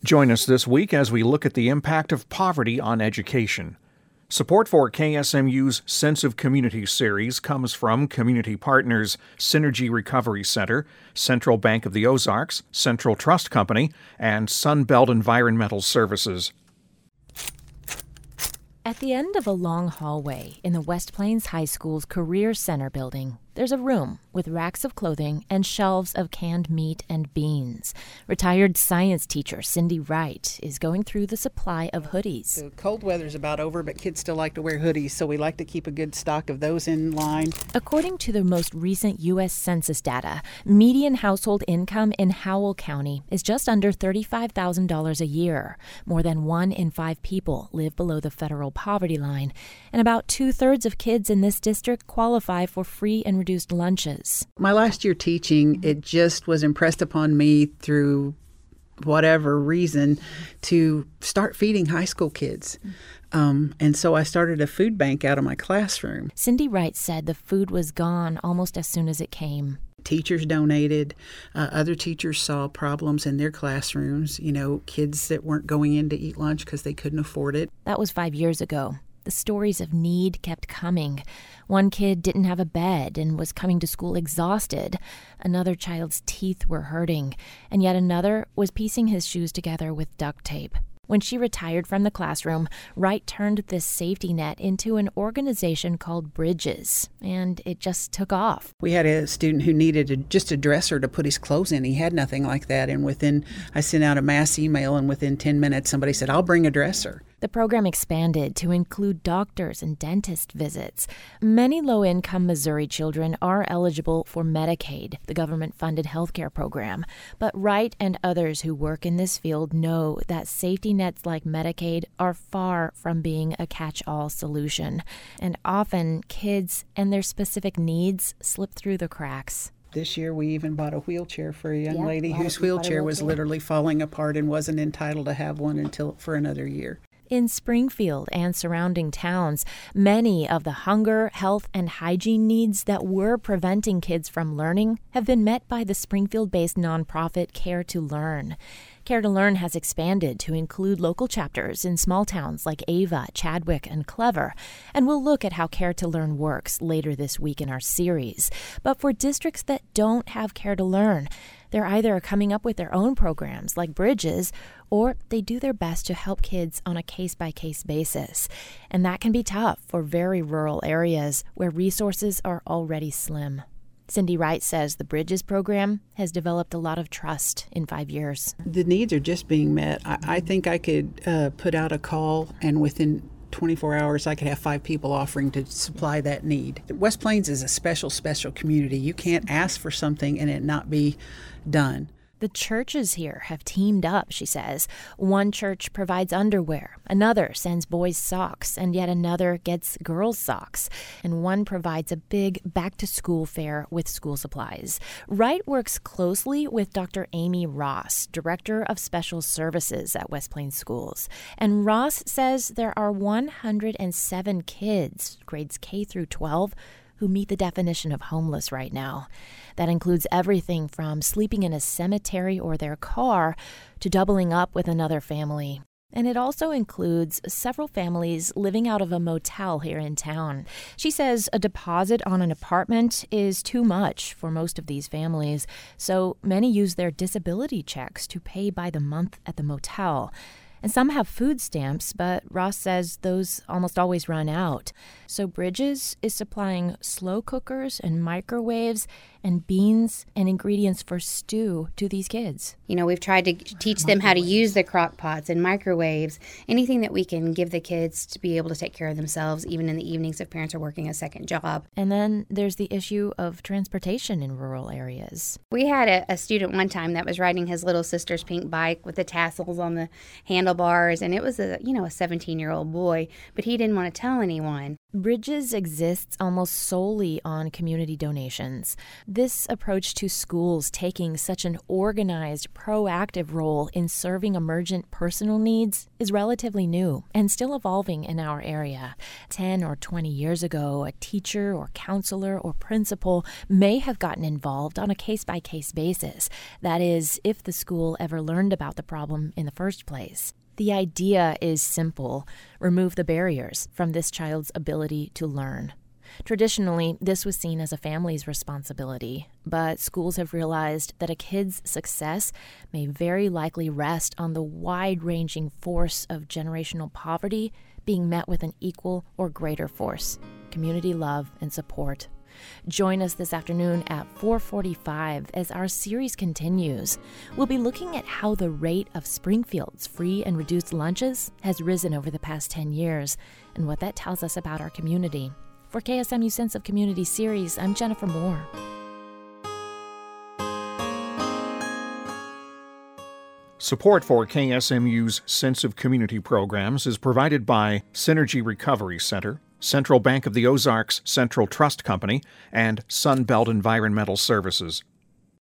Join us this week as we look at the impact of poverty on education. Support for KSMU's Sense of Community series comes from community partners Synergy Recovery Center, Central Bank of the Ozarks, Central Trust Company, and Sunbelt Environmental Services. At the end of a long hallway in the West Plains High School's Career Center building, there's a room with racks of clothing and shelves of canned meat and beans. Retired science teacher Cindy Wright is going through the supply of hoodies. The cold weather's about over, but kids still like to wear hoodies, so we like to keep a good stock of those in line. According to the most recent U.S. Census data, median household income in Howell County is just under $35,000 a year. More than 1 in 5 people live below the federal poverty line, and about 2/3 of kids in this district qualify for free and reduced lunches. My last year teaching, it just was impressed upon me through whatever reason to start feeding high school kids. And so I started a food bank out of my classroom. Cindy Wright said the food was gone almost as soon as it came. Teachers donated. Other teachers saw problems in their classrooms, kids that weren't going in to eat lunch because they couldn't afford it. That was 5 years ago. The stories of need kept coming. One kid didn't have a bed and was coming to school exhausted. Another child's teeth were hurting, and yet another was piecing his shoes together with duct tape. When she retired from the classroom, Wright turned this safety net into an organization called Bridges, and it just took off. We had a student who needed just a dresser to put his clothes in. He had nothing like that, and I sent out a mass email, and within 10 minutes, somebody said, "I'll bring a dresser." The program expanded to include doctors and dentist visits. Many low-income Missouri children are eligible for Medicaid, the government-funded healthcare program. But Wright and others who work in this field know that safety nets like Medicaid are far from being a catch-all solution. And often, kids and their specific needs slip through the cracks. This year, we even bought a wheelchair for a young lady whose wheelchair was literally falling apart and wasn't entitled to have one for another year. In Springfield and surrounding towns, many of the hunger, health, and hygiene needs that were preventing kids from learning have been met by the Springfield-based nonprofit Care to Learn. Care to Learn has expanded to include local chapters in small towns like Ava, Chadwick, and Clever, and we'll look at how Care to Learn works later this week in our series. But for districts that don't have Care to Learn, they're either coming up with their own programs like Bridges, or they do their best to help kids on a case-by-case basis. And that can be tough for very rural areas where resources are already slim. Cindy Wright says the Bridges program has developed a lot of trust in 5 years. The needs are just being met. I think I could put out a call, and within 24 hours, I could have 5 people offering to supply that need. West Plains is a special community. You can't ask for something and it not be done. The churches here have teamed up, she says. One church provides underwear, another sends boys socks, and yet another gets girls socks. And one provides a big back-to-school fair with school supplies. Wright works closely with Dr. Amy Ross, Director of Special Services at West Plains Schools. And Ross says there are 107 kids, grades K through 12, who meet the definition of homeless right now. That includes everything from sleeping in a cemetery or their car to doubling up with another family. And it also includes several families living out of a motel here in town. She says a deposit on an apartment is too much for most of these families, so many use their disability checks to pay by the month at the motel. And some have food stamps, but Ross says those almost always run out. So Bridges is supplying slow cookers and microwaves and beans and ingredients for stew to these kids. We've tried to teach them how to use the crock pots and microwaves, anything that we can give the kids to be able to take care of themselves, even in the evenings if parents are working a second job. And then there's the issue of transportation in rural areas. We had a student one time that was riding his little sister's pink bike with the tassels on the handlebars bars, and it was a 17-year-old boy, but he didn't want to tell anyone. Bridges exists almost solely on community donations. This approach to schools taking such an organized, proactive role in serving emergent personal needs is relatively new and still evolving in our area. 10 or 20 years ago, a teacher or counselor or principal may have gotten involved on a case-by-case basis. That is, if the school ever learned about the problem in the first place. The idea is simple: remove the barriers from this child's ability to learn. Traditionally, this was seen as a family's responsibility, but schools have realized that a kid's success may very likely rest on the wide-ranging force of generational poverty being met with an equal or greater force: community love and support. Join us this afternoon at 4:45 as our series continues. We'll be looking at how the rate of Springfield's free and reduced lunches has risen over the past 10 years and what that tells us about our community. For KSMU Sense of Community series, I'm Jennifer Moore. Support for KSMU's Sense of Community programs is provided by Synergy Recovery Center, Central Bank of the Ozarks Central Trust Company, and Sunbelt Environmental Services.